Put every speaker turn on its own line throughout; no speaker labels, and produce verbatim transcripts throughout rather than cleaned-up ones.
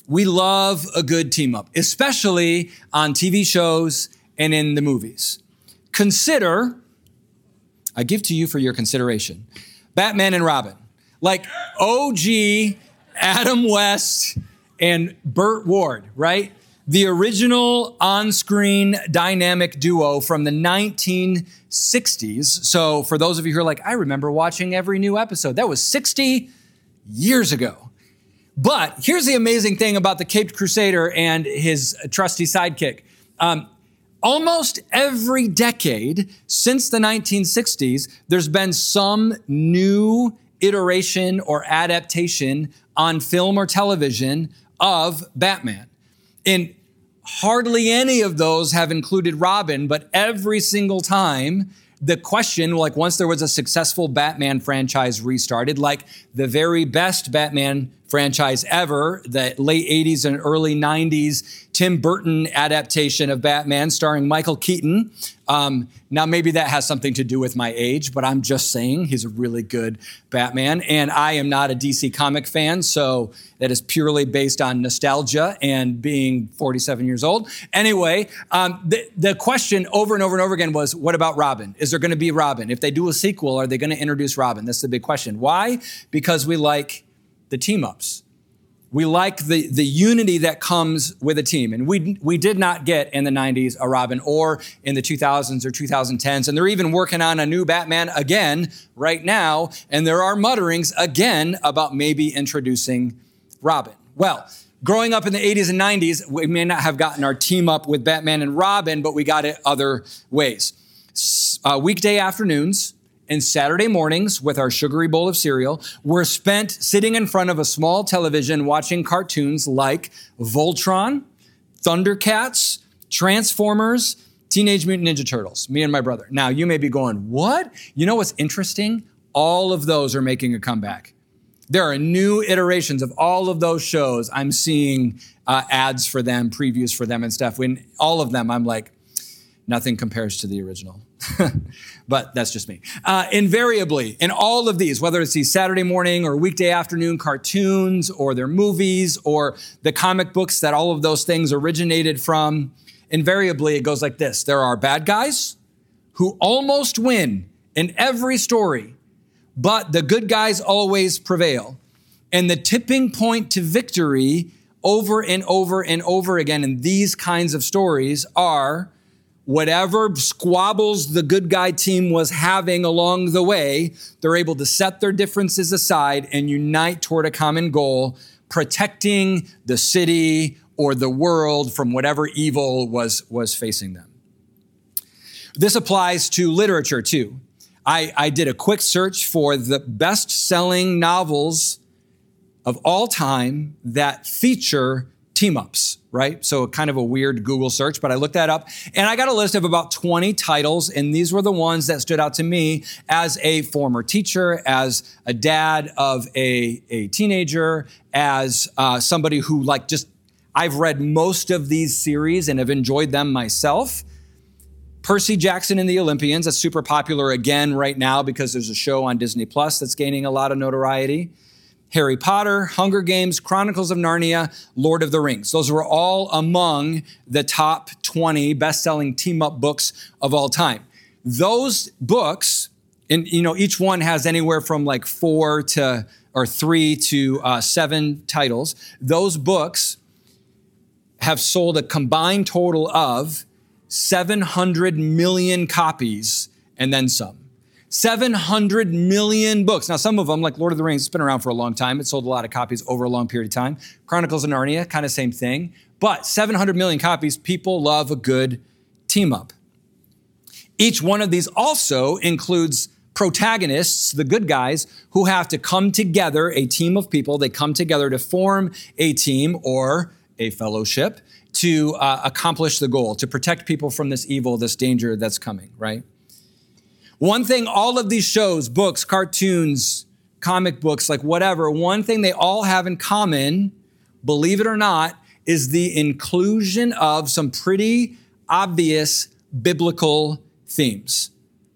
We love a good team up, especially on T V shows and in the movies. Consider, I give to you for your consideration, Batman and Robin. Like O G, Adam West, and Burt Ward, right? The original on-screen dynamic duo from the nineteen sixties. So for those of you who are like, I remember watching every new episode. That was sixty years ago. But here's the amazing thing about the Caped Crusader and his trusty sidekick. Um, almost every decade since the nineteen sixties, there's been some new iteration or adaptation on film or television of Batman. And hardly any of those have included Robin, but every single time the question, like once there was a successful Batman franchise restarted, like the very best Batman franchise ever, the late eighties and early nineties Tim Burton adaptation of Batman starring Michael Keaton. Um, now, maybe that has something to do with my age, but I'm just saying he's a really good Batman. And I am not a D C comic fan, so that is purely based on nostalgia and being forty-seven years old. Anyway, um, the, the question over and over and over again was, what about Robin? Is there going to be Robin? If they do a sequel, are they going to introduce Robin? That's the big question. Why? Because we like the team-ups. We like the, the unity that comes with a team. And we we did not get in the nineties a Robin or in the two thousands or twenty tens. And they're even working on a new Batman again right now. And there are mutterings again about maybe introducing Robin. Well, growing up in the eighties and nineties, we may not have gotten our team up with Batman and Robin, but we got it other ways. Uh, weekday afternoons and Saturday mornings with our sugary bowl of cereal were spent sitting in front of a small television watching cartoons like Voltron, Thundercats, Transformers, Teenage Mutant Ninja Turtles, me and my brother. Now, you may be going, what? You know what's interesting? All of those are making a comeback. There are new iterations of all of those shows. I'm seeing uh, ads for them, previews for them and stuff. When all of them, I'm like, nothing compares to the original. But that's just me. Uh, invariably, in all of these, whether it's these Saturday morning or weekday afternoon cartoons or their movies or the comic books that all of those things originated from, invariably it goes like this. There are bad guys who almost win in every story, but the good guys always prevail. And the tipping point to victory over and over and over again in these kinds of stories are whatever squabbles the good guy team was having along the way, they're able to set their differences aside and unite toward a common goal, protecting the city or the world from whatever evil was, was facing them. This applies to literature too. I, I did a quick search for the best-selling novels of all time that feature team-ups, right? So kind of a weird Google search, but I looked that up and I got a list of about twenty titles. And these were the ones that stood out to me as a former teacher, as a dad of a, a teenager, as uh, somebody who like just, I've read most of these series and have enjoyed them myself. Percy Jackson and the Olympians, that's super popular again right now because there's a show on Disney Plus that's gaining a lot of notoriety. Harry Potter, Hunger Games, Chronicles of Narnia, Lord of the Rings. Those were all among the top twenty best-selling team-up books of all time. Those books, and you know, each one has anywhere from like four to, or three to uh, seven titles. Those books have sold a combined total of seven hundred million copies and then some. seven hundred million books. Now, some of them, like Lord of the Rings, it's been around for a long time. It sold a lot of copies over a long period of time. Chronicles of Narnia, kind of same thing. But seven hundred million copies, people love a good team up. Each one of these also includes protagonists, the good guys, who have to come together, a team of people. They come together to form a team or a fellowship to uh, accomplish the goal, to protect people from this evil, this danger that's coming, right? One thing all of these shows, books, cartoons, comic books, like whatever, one thing they all have in common, believe it or not, is the inclusion of some pretty obvious biblical themes.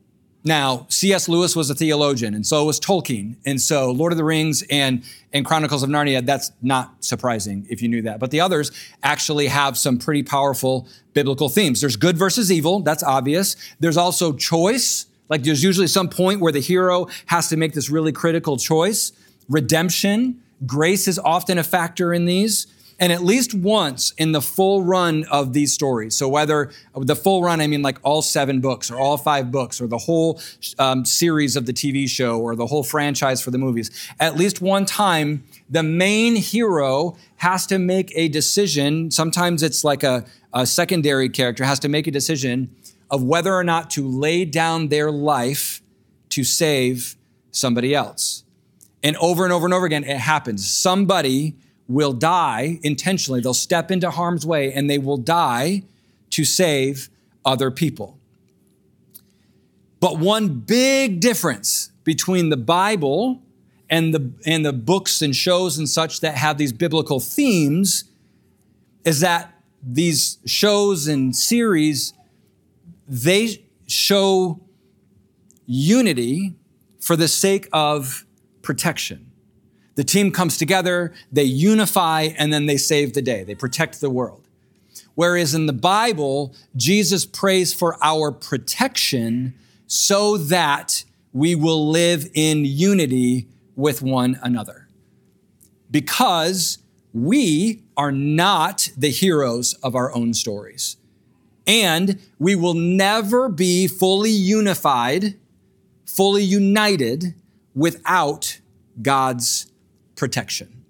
Now, C S Lewis was a theologian, and so was Tolkien. And so Lord of the Rings and, and Chronicles of Narnia, that's not surprising if you knew that. But the others actually have some pretty powerful biblical themes. There's good versus evil, that's obvious. There's also choice, like there's usually some point where the hero has to make this really critical choice. Redemption, grace is often a factor in these. And at least once in the full run of these stories, so whether the full run, I mean like all seven books or all five books or the whole um, series of the T V show or the whole franchise for the movies, at least one time, the main hero has to make a decision. Sometimes it's like a, a secondary character has to make a decision of whether or not to lay down their life to save somebody else. And over and over and over again, it happens. Somebody will die intentionally. They'll step into harm's way and they will die to save other people. But one big difference between the Bible and the, and the books and shows and such that have these biblical themes is that these shows and series, they show unity for the sake of protection. The team comes together, they unify, and then they save the day. They protect the world. Whereas in the Bible, Jesus prays for our protection so that we will live in unity with one another. Because we are not the heroes of our own stories. And we will never be fully unified, fully united without God's protection.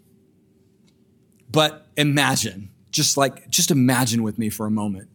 But imagine, just like, just imagine with me for a moment.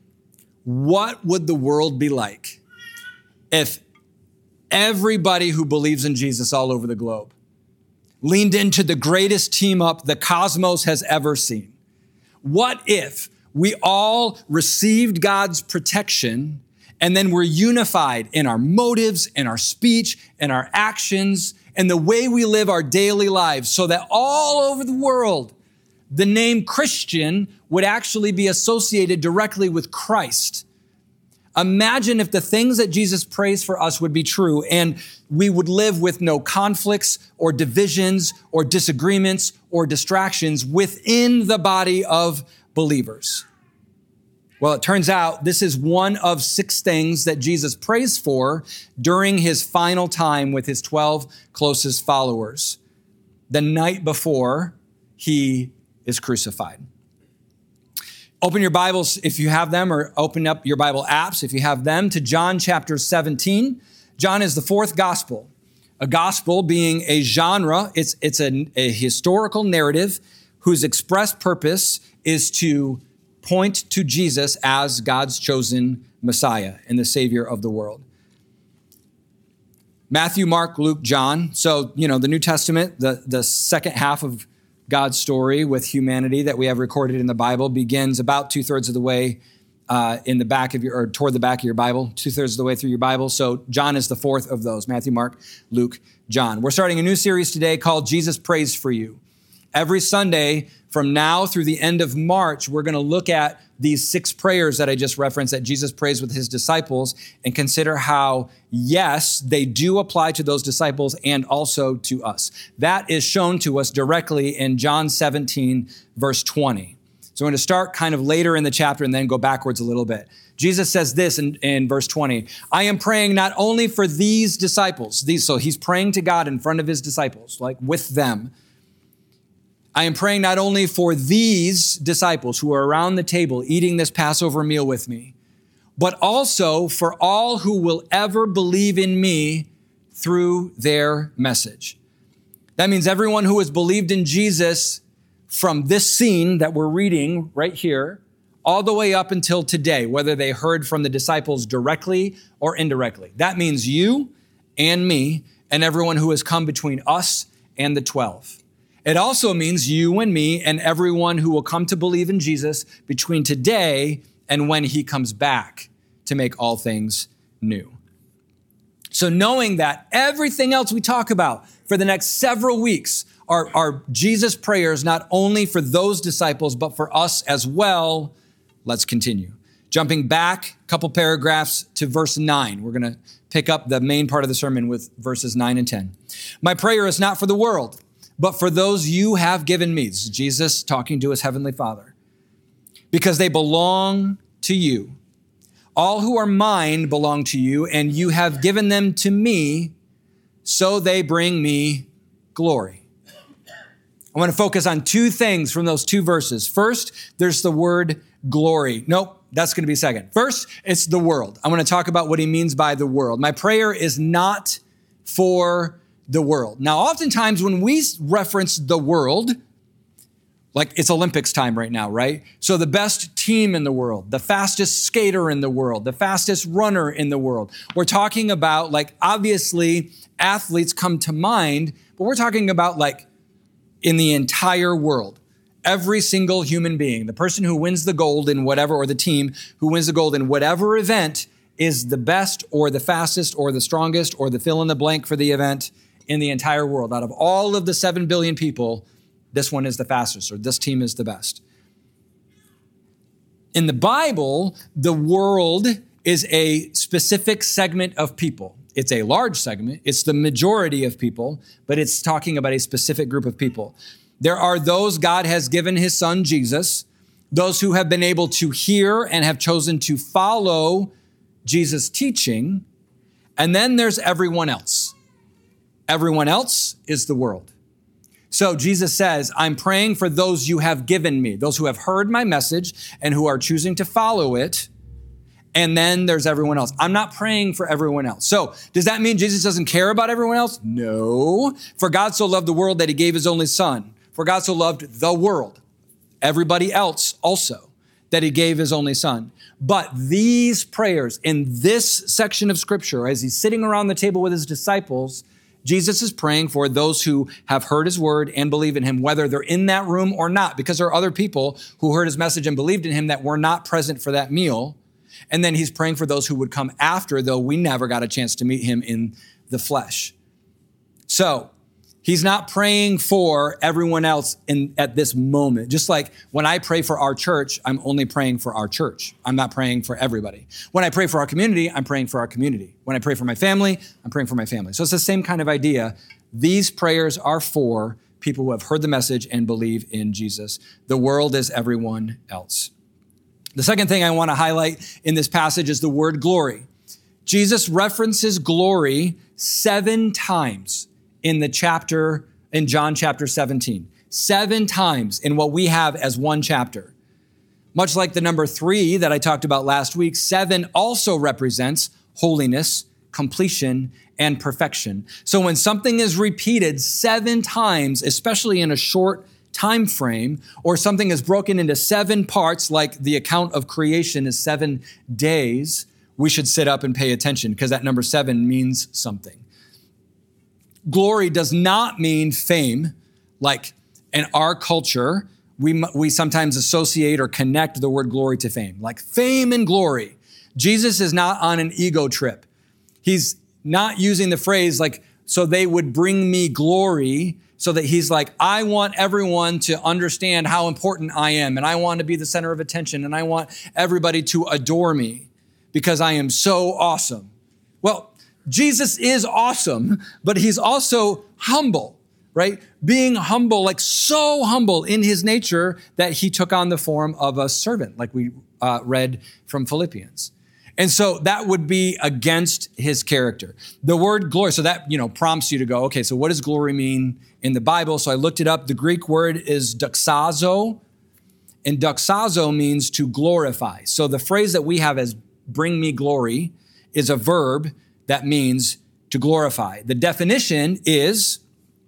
What would the world be like if everybody who believes in Jesus all over the globe leaned into the greatest team up the cosmos has ever seen? What if we all received God's protection and then we're unified in our motives, in our speech, in our actions, and the way we live our daily lives so that all over the world, the name Christian would actually be associated directly with Christ. Imagine if the things that Jesus prays for us would be true and we would live with no conflicts or divisions or disagreements or distractions within the body of believers. Well, it turns out this is one of six things that Jesus prays for during his final time with his twelve closest followers, the night before he is crucified. Open your Bibles if you have them, or open up your Bible apps if you have them, to John chapter seventeen. John is the fourth gospel. A gospel being a genre, it's, it's a, a historical narrative whose express purpose is to point to Jesus as God's chosen Messiah and the Savior of the world. Matthew, Mark, Luke, John. So, you know, the New Testament, the, the second half of God's story with humanity that we have recorded in the Bible begins about two-thirds of the way uh, in the back of your, or toward the back of your Bible, two-thirds of the way through your Bible. So John is the fourth of those, Matthew, Mark, Luke, John. We're starting a new series today called Jesus Prays for You. Every Sunday from now through the end of March, we're going to look at these six prayers that I just referenced that Jesus prays with his disciples and consider how, yes, they do apply to those disciples and also to us. That is shown to us directly in John seventeen, verse twenty. So I'm going to start kind of later in the chapter and then go backwards a little bit. Jesus says this in, in verse twenty, I am praying not only for these disciples, these, so he's praying to God in front of his disciples, like with them. I am praying not only for these disciples who are around the table eating this Passover meal with me, but also for all who will ever believe in me through their message. That means everyone who has believed in Jesus from this scene that we're reading right here, all the way up until today, whether they heard from the disciples directly or indirectly. That means you and me and everyone who has come between us and the twelve. It also means you and me and everyone who will come to believe in Jesus between today and when he comes back to make all things new. So knowing that everything else we talk about for the next several weeks are, are Jesus' prayers, not only for those disciples, but for us as well, let's continue. Jumping back a couple paragraphs to verse nine. We're going to pick up the main part of the sermon with verses nine and ten. My prayer is not for the world, but for those you have given me. This is Jesus talking to his heavenly Father. Because they belong to you. All who are mine belong to you, and you have given them to me, so they bring me glory. I want to focus on two things from those two verses. First, there's the word glory. Nope, that's going to be second. First, it's the world. I want to talk about what he means by the world. My prayer is not for the world. Now, oftentimes when we reference the world, like it's Olympics time right now, right? So the best team in the world, the fastest skater in the world, the fastest runner in the world. We're talking about, like, obviously athletes come to mind, but we're talking about like in the entire world. Every single human being, the person who wins the gold in whatever, or the team who wins the gold in whatever event is the best or the fastest or the strongest or the fill in the blank for the event in the entire world. Out of all of the seven billion people, this one is the fastest, or this team is the best. In the Bible, the world is a specific segment of people. It's a large segment. It's the majority of people, but it's talking about a specific group of people. There are those God has given his son, Jesus, those who have been able to hear and have chosen to follow Jesus' teaching. And then there's everyone else. Everyone else is the world. So Jesus says, I'm praying for those you have given me, those who have heard my message and who are choosing to follow it. And then there's everyone else. I'm not praying for everyone else. So does that mean Jesus doesn't care about everyone else? No. For God so loved the world that he gave his only son. For God so loved the world, everybody else also, that he gave his only son. But these prayers in this section of scripture, as he's sitting around the table with his disciples, Jesus is praying for those who have heard his word and believe in him, whether they're in that room or not, because there are other people who heard his message and believed in him that were not present for that meal. And then he's praying for those who would come after, though we never got a chance to meet him in the flesh. So he's not praying for everyone else in at this moment. Just like when I pray for our church, I'm only praying for our church. I'm not praying for everybody. When I pray for our community, I'm praying for our community. When I pray for my family, I'm praying for my family. So it's the same kind of idea. These prayers are for people who have heard the message and believe in Jesus. The world is everyone else. The second thing I want to highlight in this passage is the word glory. Jesus references glory seven times in the chapter, in John chapter seventeen. Seven times in what we have as one chapter. Much like the number three that I talked about last week, seven also represents holiness, completion, and perfection. So when something is repeated seven times, especially in a short time frame, or something is broken into seven parts, like the account of creation is seven days, we should sit up and pay attention because that number seven means something. Glory does not mean fame. Like in our culture, we, we sometimes associate or connect the word glory to fame, like fame and glory. Jesus is not on an ego trip. He's not using the phrase like, so they would bring me glory, so that he's like, I want everyone to understand how important I am, and I want to be the center of attention, and I want everybody to adore me because I am so awesome. Well, Jesus is awesome, but he's also humble, right? Being humble, like so humble in his nature that he took on the form of a servant, like we uh, read from Philippians. And so that would be against his character. The word glory, so that, you know, prompts you to go, okay, so what does glory mean in the Bible? So I looked it up. The Greek word is doxazo, and doxazo means to glorify. So the phrase that we have as bring me glory is a verb that means to glorify. The definition is,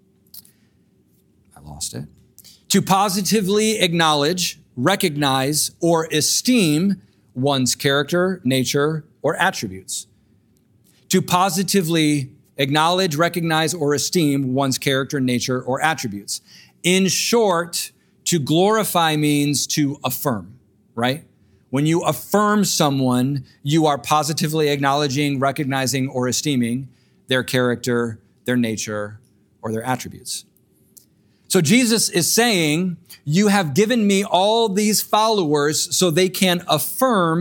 I lost it, to positively acknowledge, recognize, or esteem one's character, nature, or attributes. To positively acknowledge, recognize, or esteem one's character, nature, or attributes. In short, to glorify means to affirm, right? When you affirm someone, you are positively acknowledging, recognizing, or esteeming their character, their nature, or their attributes. So Jesus is saying, you have given me all these followers so they can affirm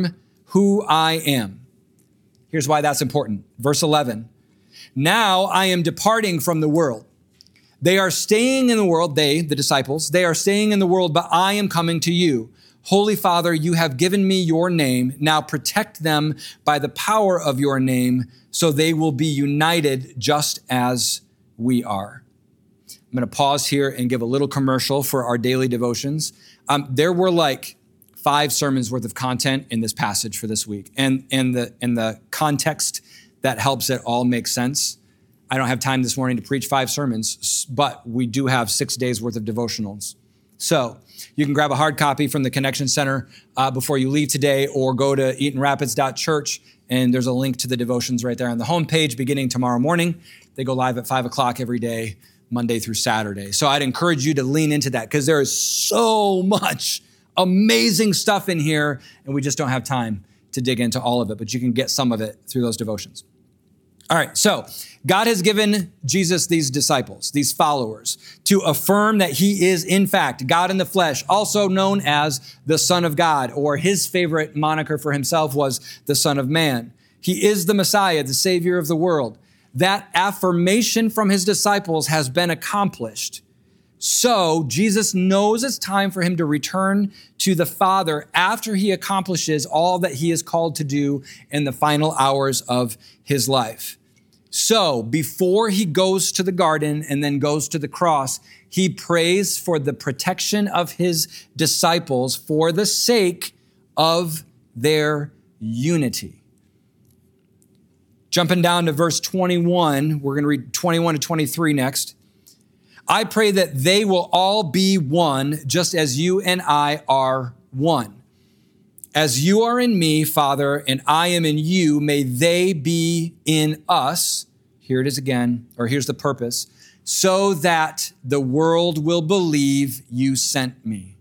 who I am. Here's why that's important. Verse eleven. Now I am departing from the world. They are staying in the world, they, the disciples, they are staying in the world, but I am coming to you. Holy Father, you have given me your name. Now protect them by the power of your name so they will be united just as we are. I'm going to pause here and give a little commercial for our daily devotions. Um, there were like five sermons worth of content in this passage for this week. And, and, the, and the context that helps it all make sense. I don't have time this morning to preach five sermons, but we do have six days worth of devotionals. So you can grab a hard copy from the Connection Center uh, before you leave today, or go to eaton rapids dot church, and there's a link to the devotions right there on the homepage beginning tomorrow morning. They go live at five o'clock every day, Monday through Saturday. So I'd encourage you to lean into that because there is so much amazing stuff in here, and we just don't have time to dig into all of it, but you can get some of it through those devotions. All right, so God has given Jesus these disciples, these followers, to affirm that he is, in fact, God in the flesh, also known as the Son of God, or his favorite moniker for himself was the Son of Man. He is the Messiah, the Savior of the world. That affirmation from his disciples has been accomplished. So Jesus knows it's time for him to return to the Father after he accomplishes all that he is called to do in the final hours of his life. So before he goes to the garden and then goes to the cross, he prays for the protection of his disciples for the sake of their unity. Jumping down to verse twenty-one, we're going to read twenty-one to twenty-three next. I pray that they will all be one, just as you and I are one. As you are in me, Father, and I am in you, may they be in us. Here it is again, or here's the purpose, so that the world will believe you sent me.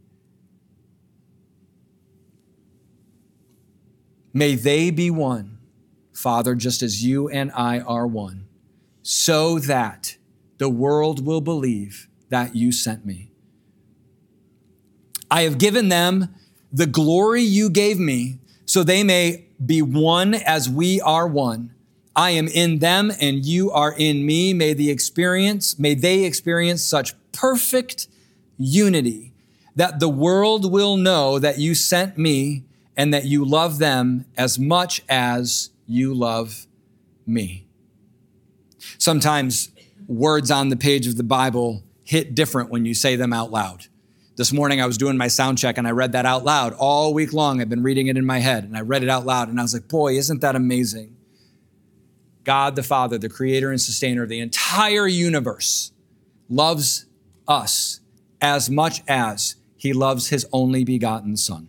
May they be one, Father, just as you and I are one, so that the world will believe that you sent me. I have given them the glory you gave me, so they may be one as we are one. I am in them and you are in me. May the experience, may they experience such perfect unity that the world will know that you sent me and that you love them as much as you love me. Sometimes words on the page of the Bible hit different when you say them out loud. This morning I was doing my sound check and I read that out loud. All week long I've been reading it in my head and I read it out loud and I was like, boy, isn't that amazing? God the Father, the creator and sustainer of the entire universe, loves us as much as he loves his only begotten Son.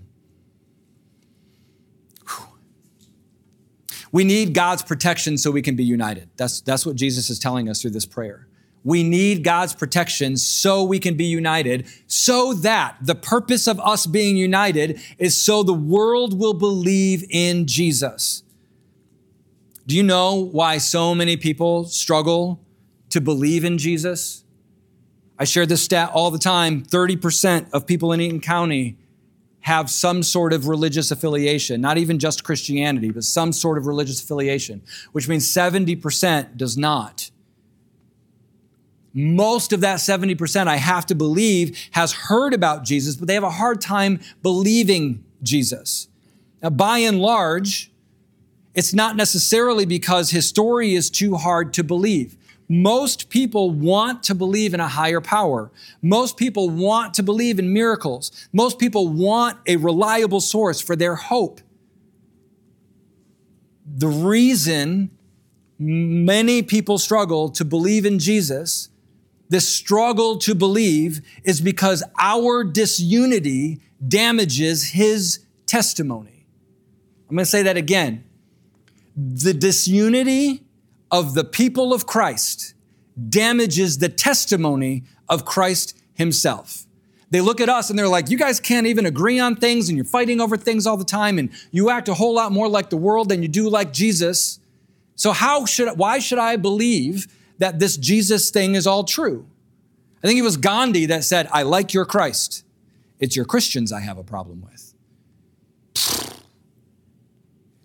Whew. We need God's protection so we can be united. That's, that's what Jesus is telling us through this prayer. We need God's protection so we can be united, so that the purpose of us being united is so the world will believe in Jesus. Do you know why so many people struggle to believe in Jesus? I share this stat all the time. thirty percent of people in Eaton County have some sort of religious affiliation, not even just Christianity, but some sort of religious affiliation, which means seventy percent does not. Most of that seventy percent, I have to believe, has heard about Jesus, but they have a hard time believing Jesus. Now, by and large, it's not necessarily because his story is too hard to believe. Most people want to believe in a higher power. Most people want to believe in miracles. Most people want a reliable source for their hope. The reason many people struggle to believe in Jesus, this struggle to believe, is because our disunity damages his testimony. I'm going to say that again. The disunity of the people of Christ damages the testimony of Christ himself. They look at us and they're like, you guys can't even agree on things and you're fighting over things all the time and you act a whole lot more like the world than you do like Jesus. So how should, why should I believe that this Jesus thing is all true? I think it was Gandhi that said, I like your Christ. It's your Christians I have a problem with.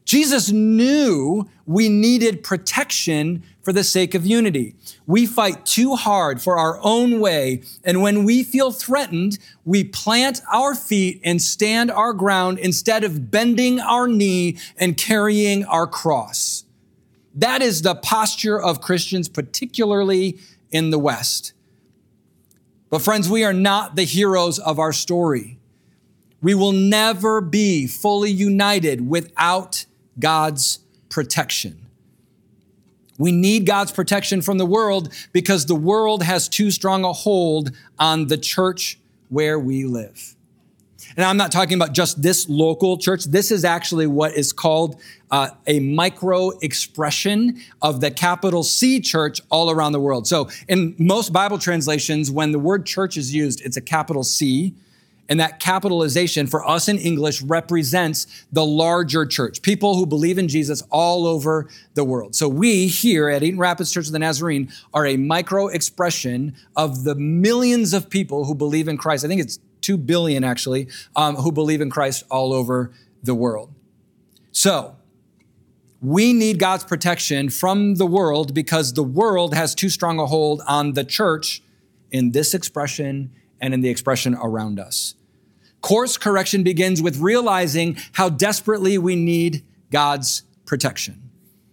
Jesus knew we needed protection for the sake of unity. We fight too hard for our own way, and when we feel threatened, we plant our feet and stand our ground instead of bending our knee and carrying our cross. That is the posture of Christians, particularly in the West. But friends, we are not the heroes of our story. We will never be fully united without God's protection. We need God's protection from the world because the world has too strong a hold on the church where we live. And I'm not talking about just this local church. This is actually what is called uh, a micro expression of the capital C church all around the world. So in most Bible translations, when the word church is used, it's a capital C. And that capitalization for us in English represents the larger church, people who believe in Jesus all over the world. So we here at Eaton Rapids Church of the Nazarene are a micro expression of the millions of people who believe in Christ. I think it's two billion actually, um, who believe in Christ all over the world. So we need God's protection from the world because the world has too strong a hold on the church in this expression and in the expression around us. Course correction begins with realizing how desperately we need God's protection.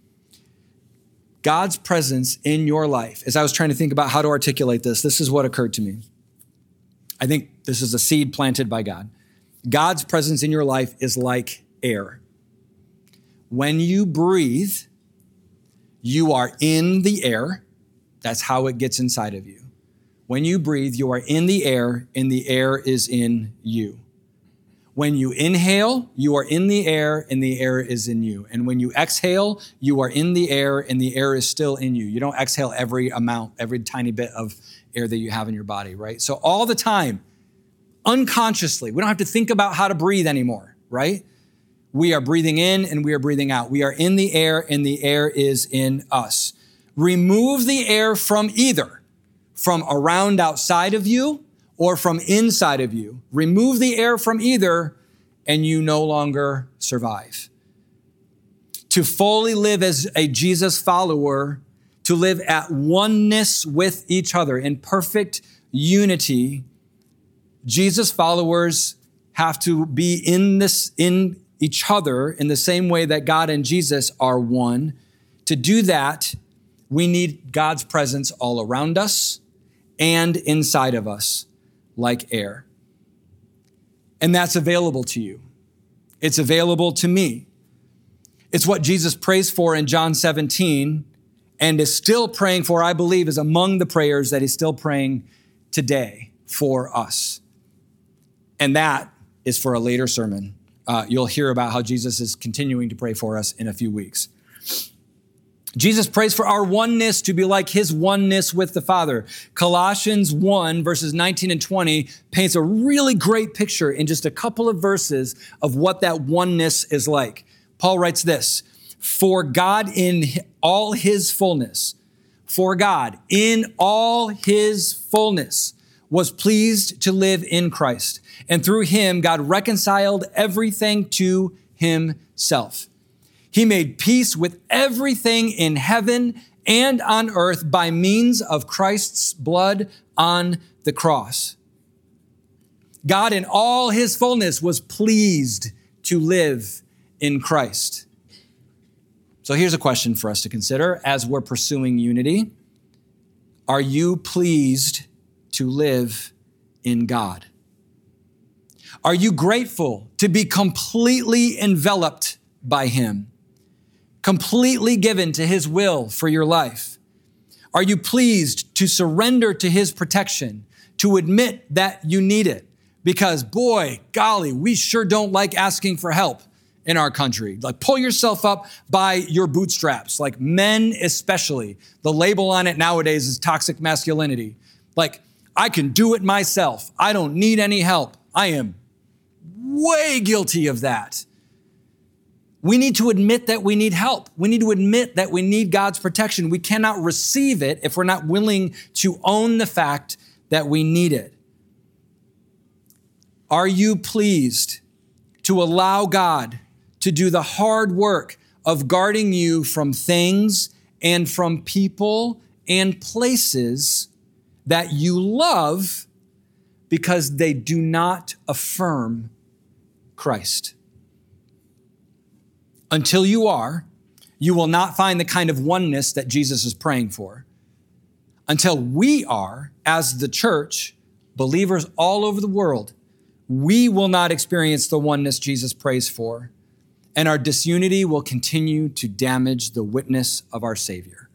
God's presence in your life. As I was trying to think about how to articulate this, this is what occurred to me. I think this is a seed planted by God. God's presence in your life is like air. When you breathe, you are in the air. That's how it gets inside of you. When you breathe, you are in the air, and the air is in you. When you inhale, you are in the air, and the air is in you. And when you exhale, you are in the air, and the air is still in you. You don't exhale every amount, every tiny bit of air that you have in your body, right? So all the time, unconsciously, we don't have to think about how to breathe anymore, right? We are breathing in and we are breathing out. We are in the air, and the air is in us. Remove the air from either. From around outside of you or from inside of you. Remove the air from either and you no longer survive. To fully live as a Jesus follower, to live at oneness with each other in perfect unity, Jesus followers have to be in this, in each other in the same way that God and Jesus are one. To do that, we need God's presence all around us and inside of us like air. And that's available to you. It's available to me. It's what Jesus prays for in John seventeen and is still praying for, I believe, is among the prayers that he's still praying today for us. And that is for a later sermon. Uh, you'll hear about how Jesus is continuing to pray for us in a few weeks. Jesus prays for our oneness to be like his oneness with the Father. Colossians one, verses nineteen and twenty paints a really great picture in just a couple of verses of what that oneness is like. Paul writes this, for God in all his fullness, for God in all his fullness was pleased to live in Christ. And through him, God reconciled everything to himself. He made peace with everything in heaven and on earth by means of Christ's blood on the cross. God in all his fullness was pleased to live in Christ. So here's a question for us to consider as we're pursuing unity. Are you pleased to live in God? Are you grateful to be completely enveloped by him? Completely given to his will for your life? Are you pleased to surrender to his protection, to admit that you need it? Because boy, golly, we sure don't like asking for help in our country. Like pull yourself up by your bootstraps, like men especially. The label on it nowadays is toxic masculinity. Like I can do it myself. I don't need any help. I am way guilty of that. We need to admit that we need help. We need to admit that we need God's protection. We cannot receive it if we're not willing to own the fact that we need it. Are you pleased to allow God to do the hard work of guarding you from things and from people and places that you love because they do not affirm Christ. Until you are, you will not find the kind of oneness that Jesus is praying for. Until we are, as the church, believers all over the world, we will not experience the oneness Jesus prays for, and our disunity will continue to damage the witness of our Savior.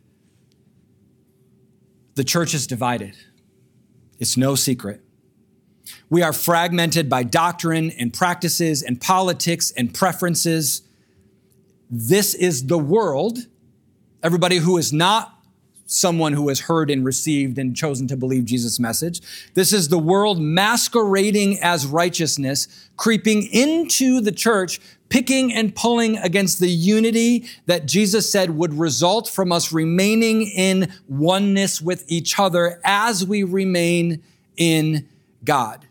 The church is divided. It's no secret. We are fragmented by doctrine and practices and politics and preferences. This is the world. Everybody who is not someone who has heard and received and chosen to believe Jesus' message. This is the world masquerading as righteousness, creeping into the church, picking and pulling against the unity that Jesus said would result from us remaining in oneness with each other as we remain in God.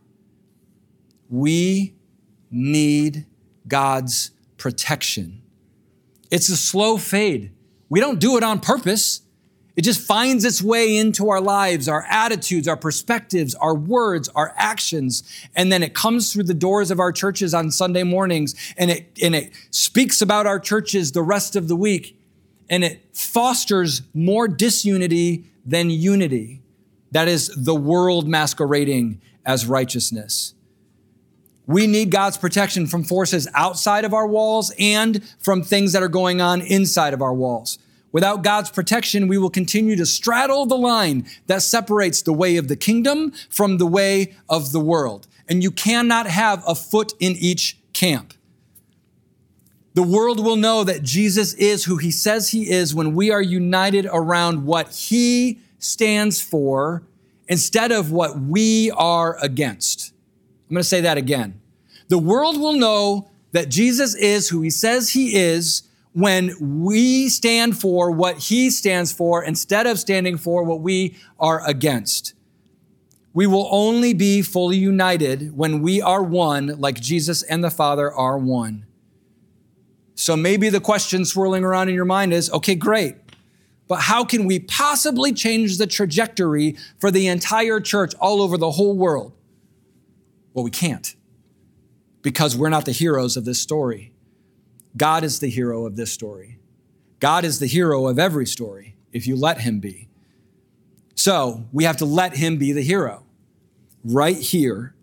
We need God's protection. It's a slow fade. We don't do it on purpose. It just finds its way into our lives, our attitudes, our perspectives, our words, our actions. And then it comes through the doors of our churches on Sunday mornings, and it, and it speaks about our churches the rest of the week. And it fosters more disunity than unity. That is the world masquerading as righteousness. We need God's protection from forces outside of our walls and from things that are going on inside of our walls. Without God's protection, we will continue to straddle the line that separates the way of the kingdom from the way of the world. And you cannot have a foot in each camp. The world will know that Jesus is who he says he is when we are united around what he stands for instead of what we are against. I'm going to say that again. The world will know that Jesus is who he says he is when we stand for what he stands for instead of standing for what we are against. We will only be fully united when we are one, like Jesus and the Father are one. So maybe the question swirling around in your mind is, okay, great, but how can we possibly change the trajectory for the entire church all over the whole world? Well, we can't, because we're not the heroes of this story. God is the hero of this story. God is the hero of every story, if you let him be. So we have to let him be the hero. Right here,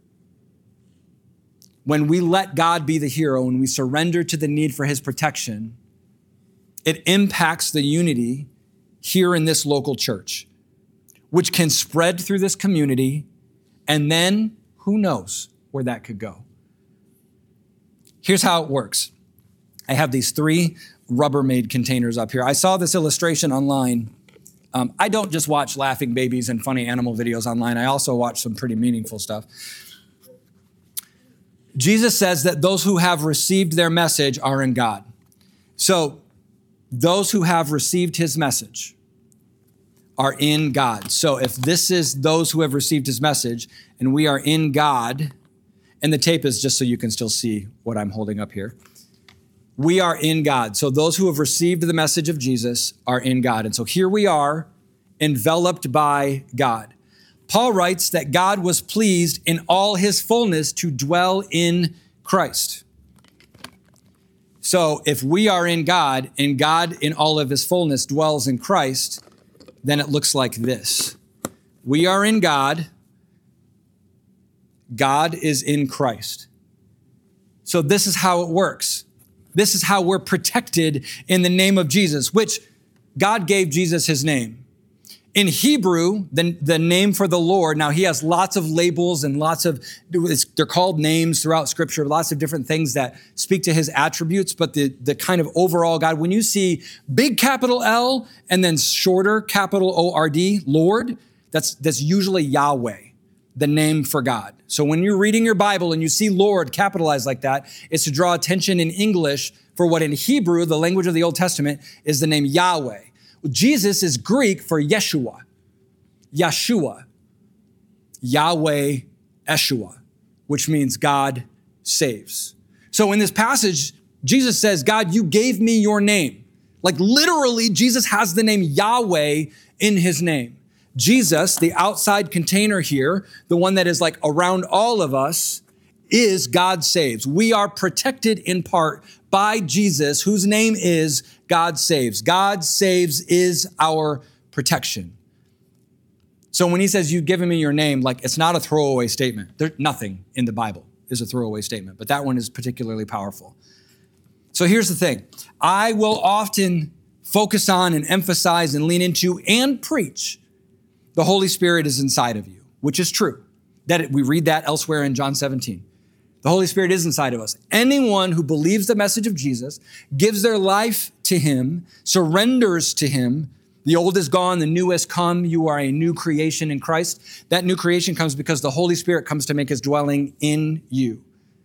when we let God be the hero and we surrender to the need for his protection, it impacts the unity here in this local church, which can spread through this community, and then who knows where that could go. Here's how it works. I have these three Rubbermaid containers up here. I saw this illustration online. Um, I don't just watch laughing babies and funny animal videos online. I also watch some pretty meaningful stuff. Jesus says that those who have received their message are in God. So those who have received his message are in God. So if this is those who have received his message and we are in God, and the tape is just so you can still see what I'm holding up here. We are in God. So those who have received the message of Jesus are in God. And so here we are, enveloped by God. Paul writes that God was pleased in all his fullness to dwell in Christ. So if we are in God and God in all of his fullness dwells in Christ, then it looks like this. We are in God. God is in Christ. So this is how it works. This is how we're protected in the name of Jesus, which God gave Jesus his name. In Hebrew, the, the name for the Lord, now he has lots of labels and lots of, they're called names throughout scripture, lots of different things that speak to his attributes, but the, the kind of overall God, when you see big capital L and then shorter capital O R D, Lord, that's, that's usually Yahweh, the name for God. So when you're reading your Bible and you see Lord capitalized like that, it's to draw attention in English for what in Hebrew, the language of the Old Testament, is the name Yahweh. Jesus is Greek for Yeshua, Yeshua, Yahweh, Eshua, which means God saves. So in this passage, Jesus says, God, you gave me your name. Like literally, Jesus has the name Yahweh in his name. Jesus, the outside container here, the one that is like around all of us, is God saves. We are protected in part by Jesus, whose name is God saves. God saves is our protection. So when he says, you've given me your name, like it's not a throwaway statement. There's nothing in the Bible is a throwaway statement, but that one is particularly powerful. So here's the thing. I will often focus on and emphasize and lean into and preach the Holy Spirit is inside of you, which is true. That we read that elsewhere in John seventeen. The Holy Spirit is inside of us. Anyone who believes the message of Jesus, gives their life to him, surrenders to him, the old is gone, the new has come, you are a new creation in Christ. That new creation comes because the Holy Spirit comes to make his dwelling in you.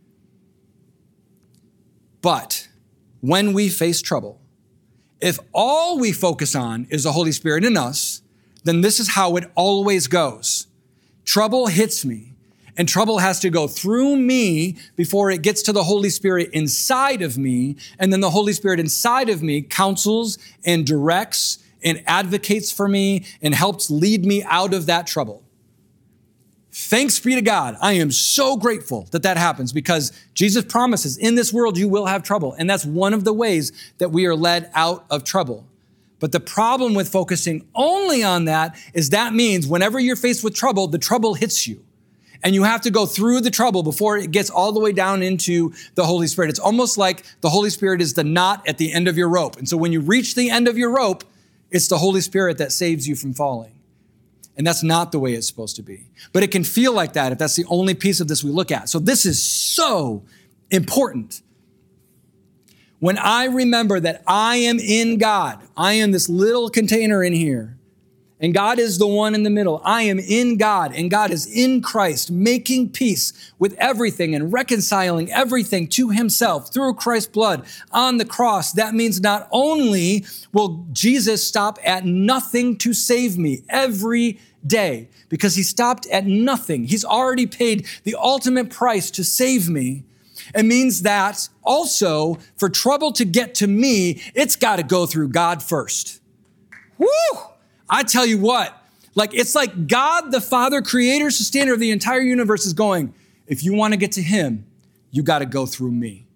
But when we face trouble, if all we focus on is the Holy Spirit in us, then this is how it always goes. Trouble hits me. And trouble has to go through me before it gets to the Holy Spirit inside of me. And then the Holy Spirit inside of me counsels and directs and advocates for me and helps lead me out of that trouble. Thanks be to God. I am so grateful that that happens because Jesus promises in this world you will have trouble. And that's one of the ways that we are led out of trouble. But the problem with focusing only on that is that means whenever you're faced with trouble, the trouble hits you. And you have to go through the trouble before it gets all the way down into the Holy Spirit. It's almost like the Holy Spirit is the knot at the end of your rope. And so when you reach the end of your rope, it's the Holy Spirit that saves you from falling. And that's not the way it's supposed to be. But it can feel like that if that's the only piece of this we look at. So this is so important. When I remember that I am in God, I am this little container in here, and God is the one in the middle. I am in God, and God is in Christ, making peace with everything and reconciling everything to himself through Christ's blood on the cross. That means not only will Jesus stop at nothing to save me every day, because he stopped at nothing. He's already paid the ultimate price to save me. It means that also for trouble to get to me, it's got to go through God first. Woo! I tell you what, like it's like God, the Father, creator, sustainer of the entire universe is going, if you want to get to him, you got to go through me.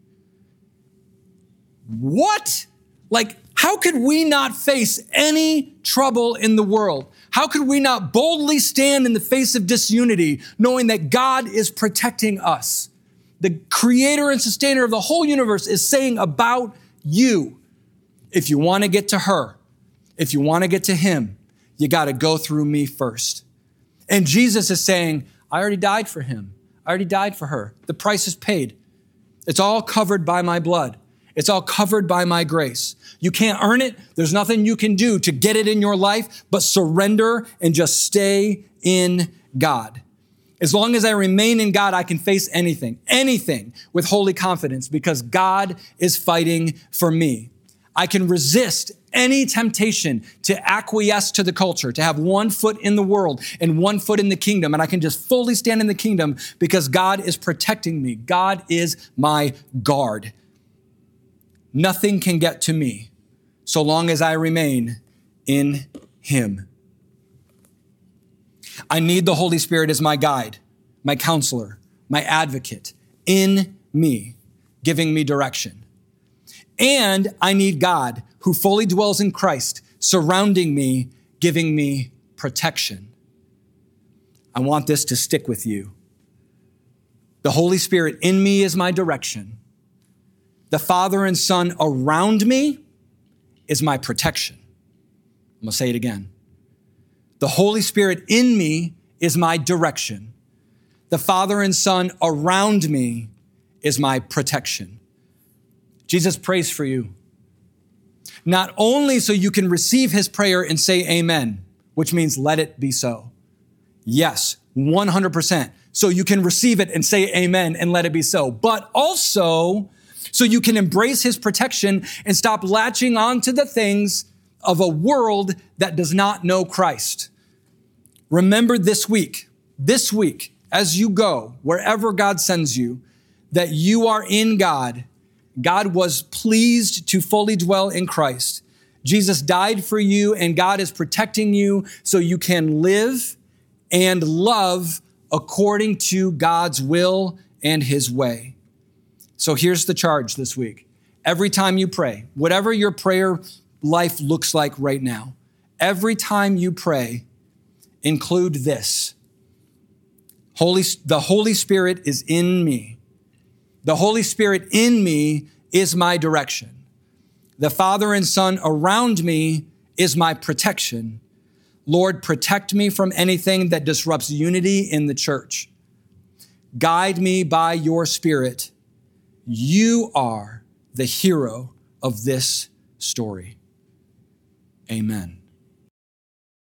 What? Like, how could we not face any trouble in the world? How could we not boldly stand in the face of disunity, knowing that God is protecting us? The creator and sustainer of the whole universe is saying about you, if you want to get to her, if you want to get to him, you got to go through me first. And Jesus is saying, I already died for him. I already died for her. The price is paid. It's all covered by my blood. It's all covered by my grace. You can't earn it. There's nothing you can do to get it in your life, but surrender and just stay in God. As long as I remain in God, I can face anything, anything with holy confidence because God is fighting for me. I can resist any temptation to acquiesce to the culture, to have one foot in the world and one foot in the kingdom. And I can just fully stand in the kingdom because God is protecting me. God is my guard. Nothing can get to me so long as I remain in him. I need the Holy Spirit as my guide, my counselor, my advocate in me, giving me direction. And I need God who fully dwells in Christ, surrounding me, giving me protection. I want this to stick with you. The Holy Spirit in me is my direction. The Father and Son around me is my protection. I'm going to say it again. The Holy Spirit in me is my direction. The Father and Son around me is my protection. Jesus prays for you. Not only so you can receive his prayer and say amen, which means let it be so. Yes, one hundred percent. So you can receive it and say amen and let it be so. But also so you can embrace his protection and stop latching on to the things of a world that does not know Christ. Remember this week, this week, as you go, wherever God sends you, that you are in God, God was pleased to fully dwell in Christ. Jesus died for you, and God is protecting you so you can live and love according to God's will and his way. So here's the charge this week. Every time you pray, whatever your prayer life looks like right now, every time you pray, include this. Holy, the Holy Spirit is in me. The Holy Spirit in me is my direction. The Father and Son around me is my protection. Lord, protect me from anything that disrupts unity in the church. Guide me by your Spirit. You are the hero of this story. Amen.